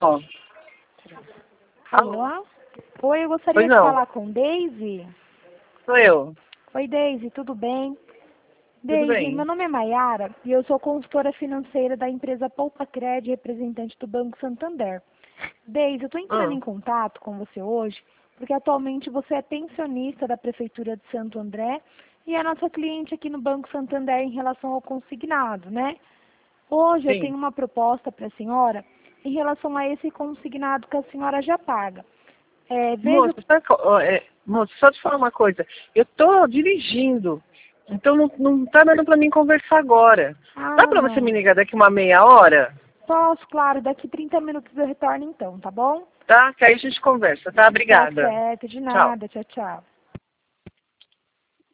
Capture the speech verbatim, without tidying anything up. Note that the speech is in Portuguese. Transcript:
Ó. Alô? Oi, eu gostaria Pois de não. falar com Deise. Sou eu. Oi, Deise, tudo bem? Tudo Deise, bem? meu nome é Maiara e eu sou consultora financeira da empresa Poupa Cred, representante do Banco Santander. Deise, eu estou entrando Hum. em contato com você hoje porque atualmente você é pensionista da Prefeitura de Santo André e é nossa cliente aqui no Banco Santander em relação ao consignado, né? Hoje eu Sim. tenho uma proposta para a senhora em relação a esse consignado que a senhora já paga. É, veja... Moça, sabe, qual- ó, é, moça, só te falar uma coisa. Eu tô dirigindo. Então não, não tá dando pra mim conversar agora. Dá pra você Ah, me ligar daqui uma meia hora? posso, claro, daqui trinta minutos eu retorno então, tá bom? Tá? Que aí a gente conversa, tá? Tá Obrigada. certo, de Tchau. nada, tchau, tchau.